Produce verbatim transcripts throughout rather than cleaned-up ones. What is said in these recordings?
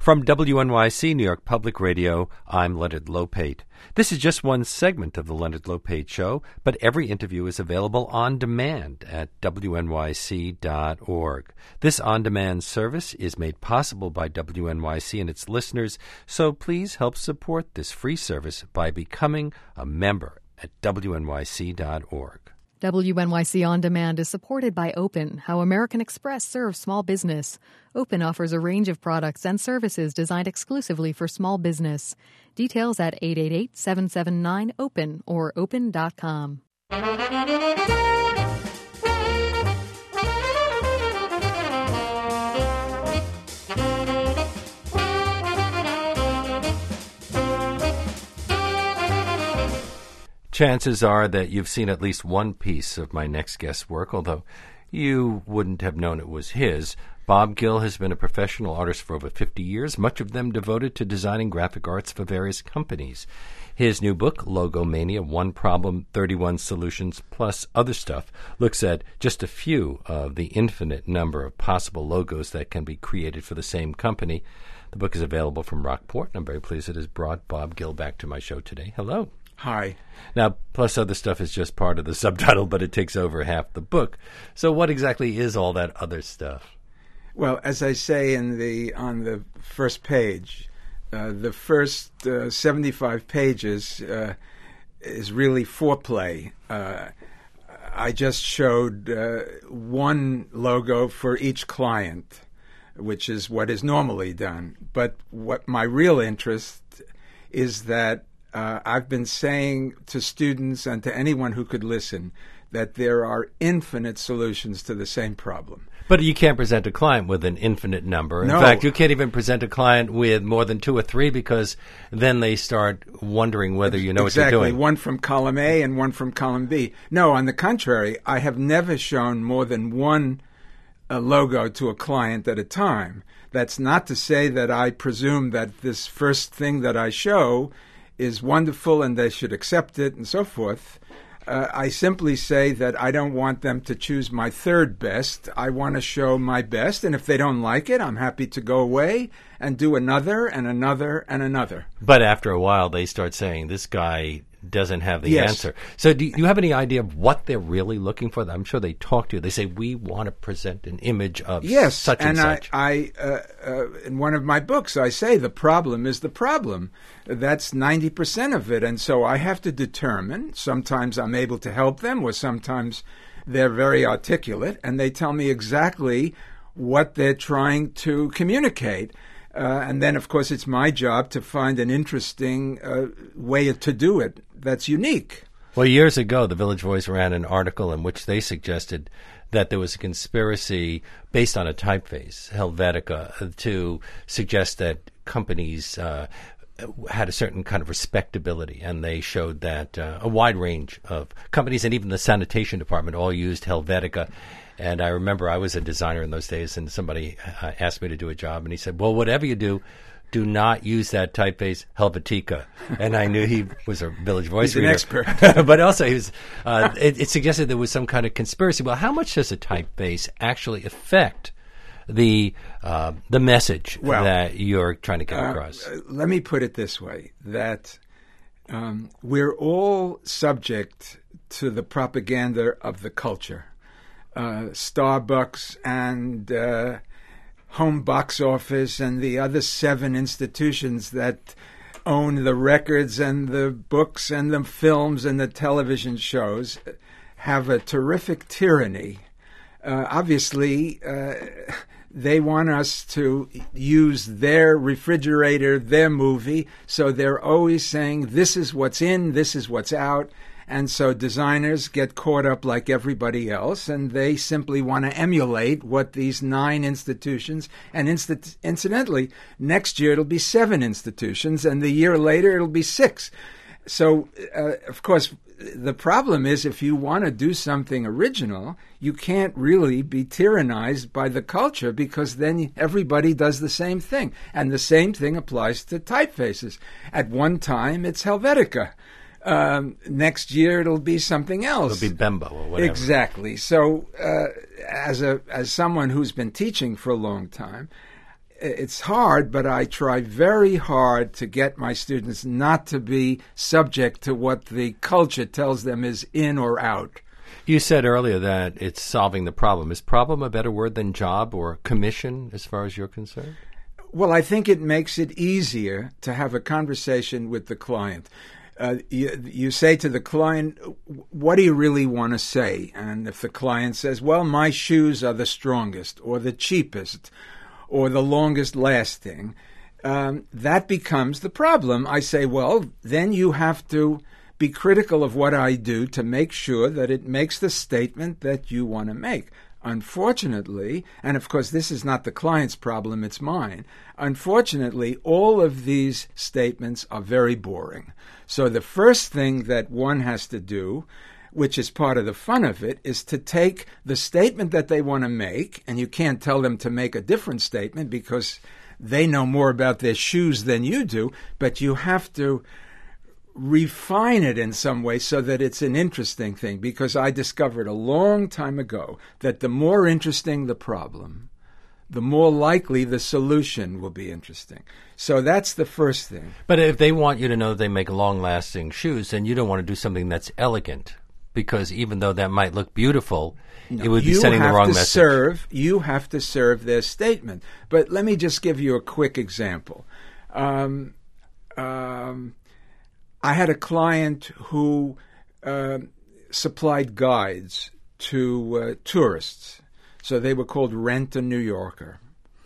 From W N Y C, New York Public Radio, I'm Leonard Lopate. This is just one segment of the Leonard Lopate Show, but every interview is available on demand at W N Y C dot org. This on-demand service is made possible by W N Y C and its listeners, so please help support this free service by becoming a member at W N Y C dot org. W N Y C On Demand is supported by Open, how American Express serves small business. Open offers a range of products and services designed exclusively for small business. Details at eight eight eight, seven seven nine, OPEN or open dot com. Chances are that you've seen at least one piece of my next guest's work, although you wouldn't have known it was his. Bob Gill has been a professional artist for over fifty years, much of them devoted to designing graphic arts for various companies. His new book, Logomania, One Problem, thirty-one Solutions, plus other stuff, looks at just a few of the infinite number of possible logos that can be created for the same company. The book is available from Rockport, and I'm very pleased it has brought Bob Gill back to my show today. Hello. Hi. Now, plus other stuff is just part of the subtitle, but it takes over half the book. So what exactly is all that other stuff? Well, as I say in the on the first page, uh, the first uh, seventy-five pages uh, is really foreplay. Uh, I just showed uh, one logo for each client, which is what is normally done. But what my real interest is that Uh, I've been saying to students and to anyone who could listen that there are infinite solutions to the same problem. But you can't present a client with an infinite number. In no. fact, you can't even present a client with more than two or three because then they start wondering whether you know exactly. what you're doing. One from column A and one from column B. No, on the contrary, I have never shown more than one uh, logo to a client at a time. That's not to say that I presume that this first thing that I show is wonderful and they should accept it and so forth. Uh, I simply say that I don't want them to choose my third best. I want to show my best, and if they don't like it, I'm happy to go away and do another and another and another. But after a while, they start saying, this guy doesn't have the yes. answer. So do you have any idea of what they're really looking for? I'm sure they talk to you. They say, we want to present an image of yes, such and, and such. I, I uh, uh, in one of my books, I say the problem is the problem. That's ninety percent of it. And so I have to determine. Sometimes I'm able to help them, or sometimes they're very articulate, and they tell me exactly what they're trying to communicate. Uh, and then, of course, it's my job to find an interesting uh, way to do it that's unique. Well, years ago, the Village Voice ran an article in which they suggested that there was a conspiracy based on a typeface, Helvetica, to suggest that companies uh, had a certain kind of respectability, and they showed that uh, a wide range of companies and even the sanitation department all used Helvetica. And I remember I was a designer in those days, and somebody uh, asked me to do a job, and he said, well, whatever you do, do not use that typeface, Helvetica. And I knew he was a Village Voice He's reader. an expert. But also, he was, uh, it, it suggested there was some kind of conspiracy. Well, how much does a typeface actually affect the uh, the message well, that you're trying to get uh, across? Uh, let me put it this way, that um, we're all subject to the propaganda of the culture. Uh, Starbucks and uh, Home Box Office and the other seven institutions that own the records and the books and the films and the television shows have a terrific tyranny. Uh, obviously, uh, they want us to use their refrigerator, their movie, so they're always saying, this is what's in, this is what's out. And so designers get caught up like everybody else, and they simply want to emulate what these nine institutions, and inst- incidentally, next year it'll be seven institutions, and the year later it'll be six. So, uh, of course, the problem is if you want to do something original, you can't really be tyrannized by the culture, because then everybody does the same thing. And the same thing applies to typefaces. At one time, it's Helvetica. Um, next year it'll be something else. It'll be Bembo or whatever. Exactly. So, uh, as a as someone who's been teaching for a long time, it's hard, but I try very hard to get my students not to be subject to what the culture tells them is in or out. You said earlier that it's solving the problem. Is problem a better word than job or commission as far as you're concerned? Well, I think it makes it easier to have a conversation with the client. Uh, you, you say to the client, what do you really want to say? And if the client says, well, my shoes are the strongest or the cheapest or the longest lasting, um, that becomes the problem. I say, well, then you have to be critical of what I do to make sure that it makes the statement that you want to make. Unfortunately, and of course this is not the client's problem, it's mine, unfortunately, all of these statements are very boring. So the first thing that one has to do, which is part of the fun of it, is to take the statement that they want to make, and you can't tell them to make a different statement because they know more about their shoes than you do, but you have to refine it in some way so that it's an interesting thing, because I discovered a long time ago that the more interesting the problem, the more likely the solution will be interesting. So that's the first thing. But if they want you to know they make long-lasting shoes, then you don't want to do something that's elegant, because even though that might look beautiful, no, it would be sending the wrong message. Serve, you have to serve their statement. But let me just give you a quick example. Um, um, I had a client who uh, supplied guides to uh, tourists. So they were called Rent a New Yorker.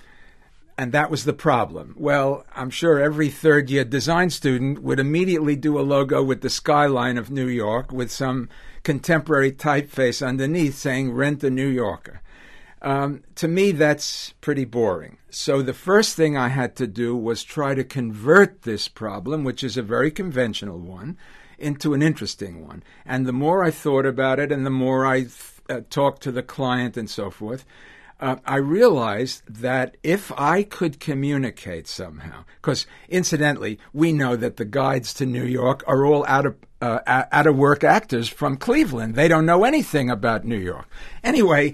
And that was the problem. Well, I'm sure every third-year design student would immediately do a logo with the skyline of New York with some contemporary typeface underneath saying Rent a New Yorker. Um, to me, that's pretty boring. So the first thing I had to do was try to convert this problem, which is a very conventional one, into an interesting one. And the more I thought about it and the more I th- uh, talked to the client and so forth, uh, I realized that if I could communicate somehow, because incidentally, we know that the guides to New York are all out of uh, out of work actors from Cleveland. They don't know anything about New York. Anyway,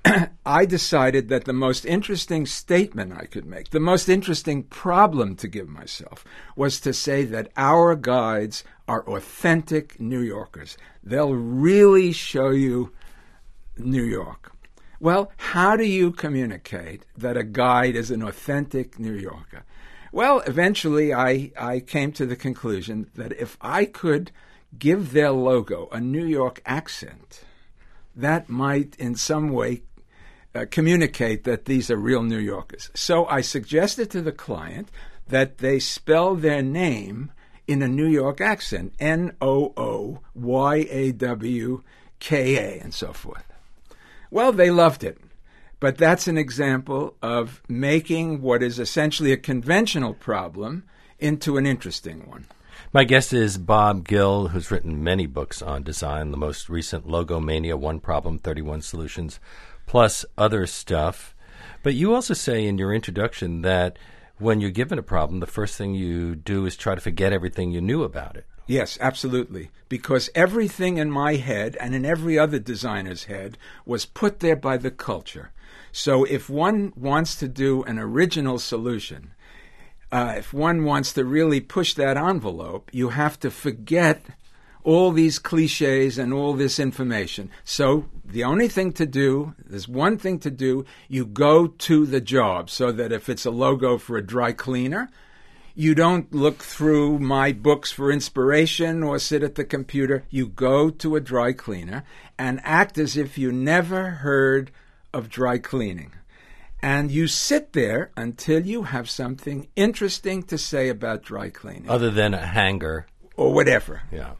I decided that the most interesting statement I could make, the most interesting problem to give myself, was to say that our guides are authentic New Yorkers. They'll really show you New York. Well, how do you communicate that a guide is an authentic New Yorker? Well, eventually I, I came to the conclusion that if I could give their logo a New York accent, that might in some way Uh, communicate that these are real New Yorkers. So I suggested to the client that they spell their name in a New York accent, N O O Y A W K A, and so forth. Well, they loved it. But that's an example of making what is essentially a conventional problem into an interesting one. My guest is Bob Gill, who's written many books on design, the most recent Logomania, One Problem, thirty-one Solutions, plus other stuff. But you also say in your introduction that when you're given a problem, the first thing you do is try to forget everything you knew about it. Yes, absolutely. Because everything in my head and in every other designer's head was put there by the culture. So if one wants to do an original solution, uh, if one wants to really push that envelope, you have to forget all these cliches and all this information. So the only thing to do, there's one thing to do, you go to the job, so that if it's a logo for a dry cleaner, you don't look through my books for inspiration or sit at the computer. You go to a dry cleaner and act as if you never heard of dry cleaning. And you sit there until you have something interesting to say about dry cleaning. Other than a hanger. Or whatever. Yeah.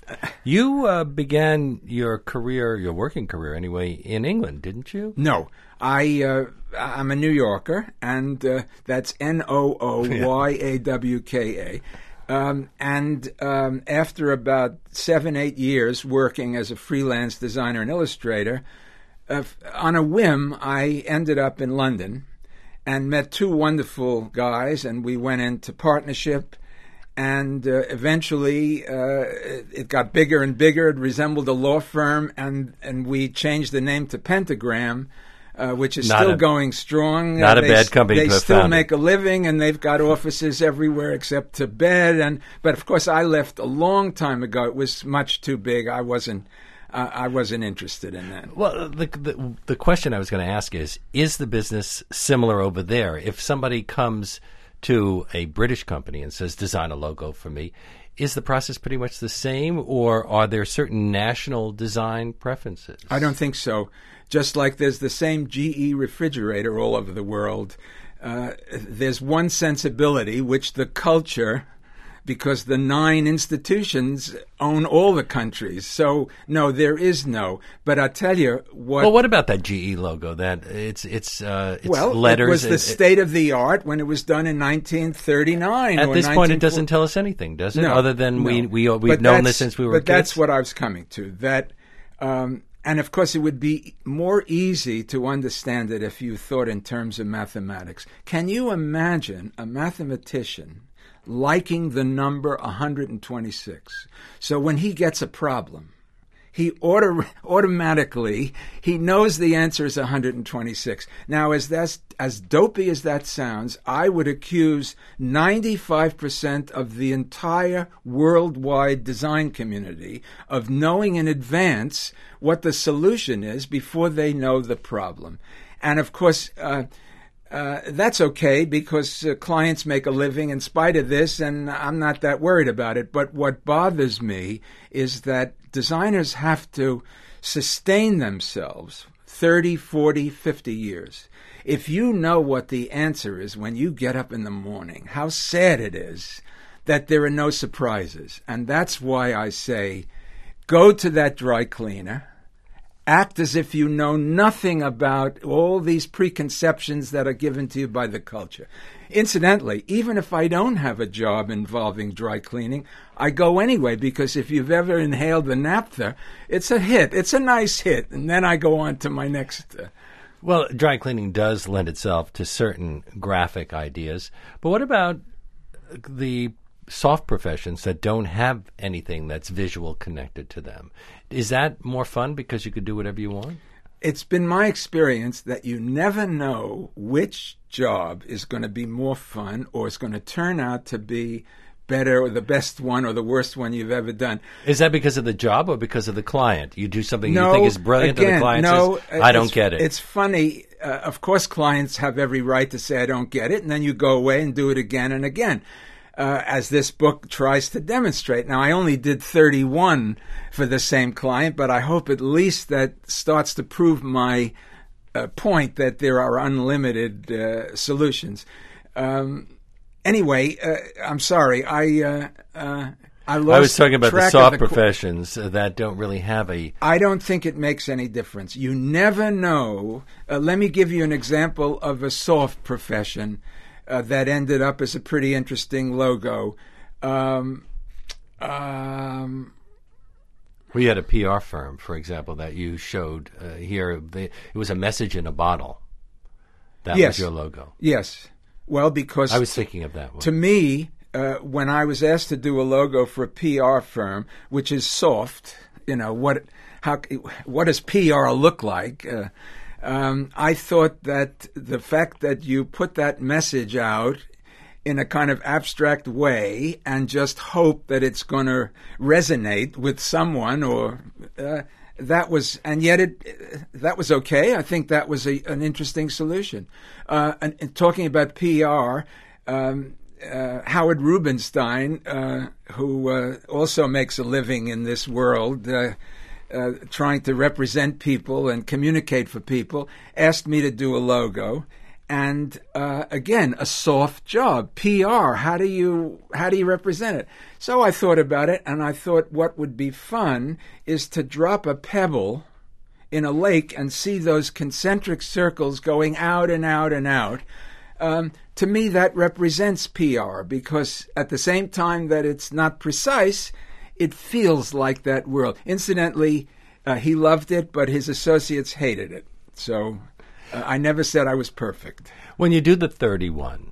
You uh, began your career, your working career anyway, in England, didn't you? No. I, uh, I'm a New Yorker, and uh, that's N O O Y A W K A. Um, and um, after about seven, eight years working as a freelance designer and illustrator, uh, on a whim, I ended up in London and met two wonderful guys, and we went into partnership. And uh, eventually uh, it got bigger and bigger. It resembled a law firm, and, and we changed the name to Pentagram uh, which is Not still a- going strong. not Uh, a they, bad company They to have still founded. make a living, and they've got offices everywhere except Tibet. And but of course, I left a long time ago. It was much too big. I wasn't. Uh, I wasn't interested in that. Well, the, the the question I was going to ask is: is the business similar over there? If somebody comes to a British company and says, "Design a logo for me," is the process pretty much the same, or are there certain national design preferences? I don't think so. Just like there's the same G E refrigerator all over the world, uh, there's one sensibility which the culture, because the nine institutions own all the countries. So no, there is no. But I tell you what. Well, what about that G E logo? That it's it's uh, it's well, letters. it was the it- state of the art when it was done in nineteen thirty-nine. At or this point, it 1940. doesn't tell us anything, does it? No, Other than we no. we we've But known that's- this since we were But kids. that's what I was coming to. That, um, and of course, it would be more easy to understand it if you thought in terms of mathematics. Can you imagine a mathematician liking the number one hundred twenty-six? So when he gets a problem, he auto- automatically he knows the answer is one hundred twenty-six. Now, as that's as dopey as that sounds, I would accuse ninety-five percent of the entire worldwide design community of knowing in advance what the solution is before they know the problem. And of course, uh, Uh, that's okay because uh, clients make a living in spite of this, and I'm not that worried about it. But what bothers me is that designers have to sustain themselves thirty, forty, fifty years. If you know what the answer is when you get up in the morning, how sad it is that there are no surprises. And that's why I say, go to that dry cleaner. Act as if you know nothing about all these preconceptions that are given to you by the culture. Incidentally, even if I don't have a job involving dry cleaning, I go anyway because if you've ever inhaled the naphtha, it's a hit. It's a nice hit. And then I go on to my next... Uh, Well, dry cleaning does lend itself to certain graphic ideas. But what about the soft professions that don't have anything that's visual connected to them? Is that more fun because you could do whatever you want? It's been my experience that you never know which job is going to be more fun or is going to turn out to be better or the best one or the worst one you've ever done. Is that because of the job or because of the client? You do something No, you think is brilliant again, and the client no, says, I don't it's- get it. It's funny. Uh, of course, clients have every right to say, I don't get it, and then you go away and do it again and again. Uh, as this book tries to demonstrate. Now, I only did thirty-one for the same client, but I hope at least that starts to prove my uh, point that there are unlimited uh, solutions. Um, anyway, uh, I'm sorry. I uh, uh, I lost I was talking about the track of soft the qu- professions uh, that don't really have a... I don't think it makes any difference. You never know. Uh, let me give you an example of a soft profession Uh, that ended up as a pretty interesting logo. Um, um, We had a P R firm, for example, that you showed uh, here. They, it was a message in a bottle. That Yes. was your logo. yes. Well, because I was thinking of that one. to me, uh, when I was asked to do a logo for a P R firm, which is soft, you know, what how what does P R look like? Uh, Um, I thought that the fact that you put that message out in a kind of abstract way and just hope that it's going to resonate with someone, or uh, that was, and yet it that was okay. I think that was a, an interesting solution. Uh, and, and talking about P R. Um, Uh, Howard Rubenstein, uh, who uh, also makes a living in this world, uh, uh, trying to represent people and communicate for people, asked me to do a logo. And uh, again, a soft job. P R. How do you how do you represent it? So I thought about it, and I thought what would be fun is to drop a pebble in a lake and see those concentric circles going out and out and out. Um, to me, that represents P R because at the same time that it's not precise, it feels like that world. Incidentally, uh, he loved it, but his associates hated it. So uh, I never said I was perfect. When you do the thirty-one,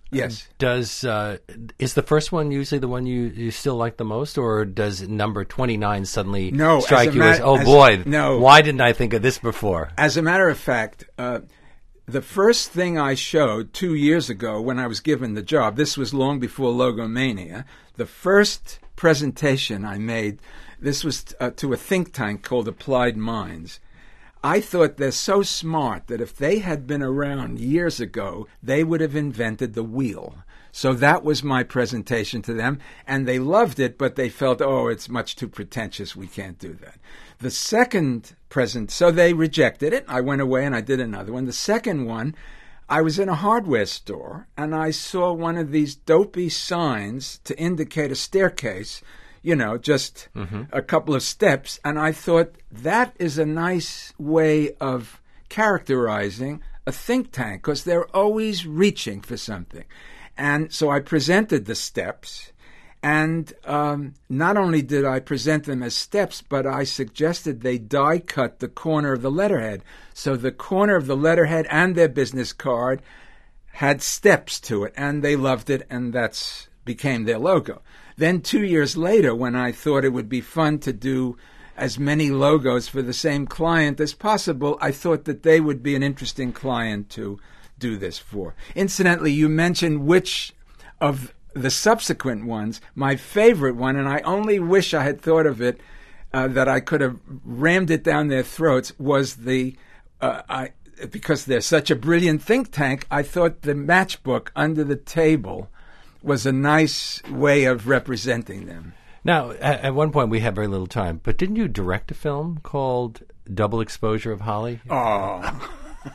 Yes. Does uh, is the first one usually the one you, you still like the most, or does number twenty-nine suddenly no, strike as you mat- as, oh as, boy, no. why didn't I think of this before? As a matter of fact, uh, the first thing I showed two years ago when I was given the job, this was long before Logomania, the first presentation I made, this was uh, to a think tank called Applied Minds. I thought they're so smart that if they had been around years ago, they would have invented the wheel. So that was my presentation to them, and they loved it, but they felt, oh, it's much too pretentious. We can't do that. The second present, so they rejected it. I went away and I did another one. The second one, I was in a hardware store, and I saw one of these dopey signs to indicate a staircase, you know, just mm-hmm. a couple of steps. And I thought that is a nice way of characterizing a think tank because they're always reaching for something. And so I presented the steps. And um, not only did I present them as steps, but I suggested they die cut the corner of the letterhead. So the corner of the letterhead and their business card had steps to it, and they loved it, and that's became their logo. Then two years later, when I thought it would be fun to do as many logos for the same client as possible, I thought that they would be an interesting client to do this for. Incidentally, you mentioned which of the subsequent ones, my favorite one, and I only wish I had thought of it, uh, that I could have rammed it down their throats, was the, uh, I, because they're such a brilliant think tank, I thought the matchbook under the table was a nice way of representing them. Now, at, at one point we had very little time, but didn't you direct a film called Double Exposure of Holly? Oh.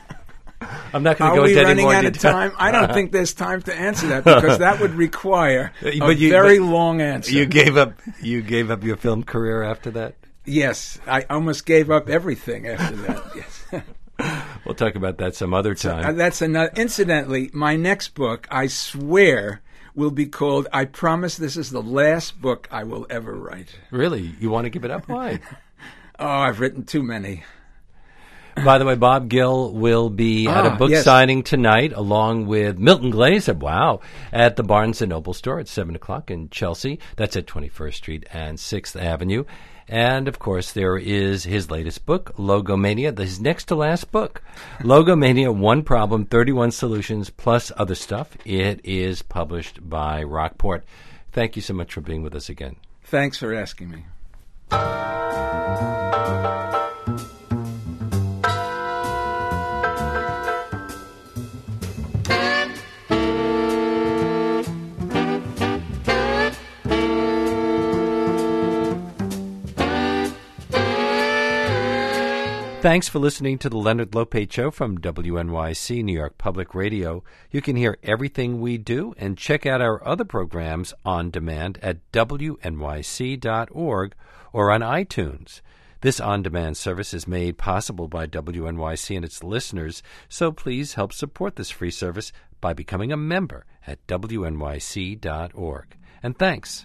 I'm not going to Are go we into any running more out detail. of time? I don't think there's time to answer that because that would require a But you- very but long answer. You gave up. You gave up your film career after that. Yes, I almost gave up everything after that. Yes. We'll talk about that some other time. Uh, that's another. Incidentally, my next book, I swear, will be called "I Promise This Is the Last Book I Will Ever Write." Really, you want to give it up? Why? Oh, I've written too many. By the way, Bob Gill will be at a Ah, book yes. signing tonight, along with Milton Glaser. Wow, at the Barnes and Noble store at seven o'clock in Chelsea. That's at twenty-first Street and Sixth Avenue. And of course, there is his latest book, Logomania, his next to last book, Logomania: One Problem, thirty-one Solutions, plus other stuff. It is published by Rockport. Thank you so much for being with us again. Thanks for asking me. Thanks for listening to the Leonard Lopate Show from W N Y C, New York Public Radio. You can hear everything we do and check out our other programs on demand at W N Y C dot org or on iTunes. This on-demand service is made possible by W N Y C and its listeners, so please help support this free service by becoming a member at W N Y C dot org. And thanks.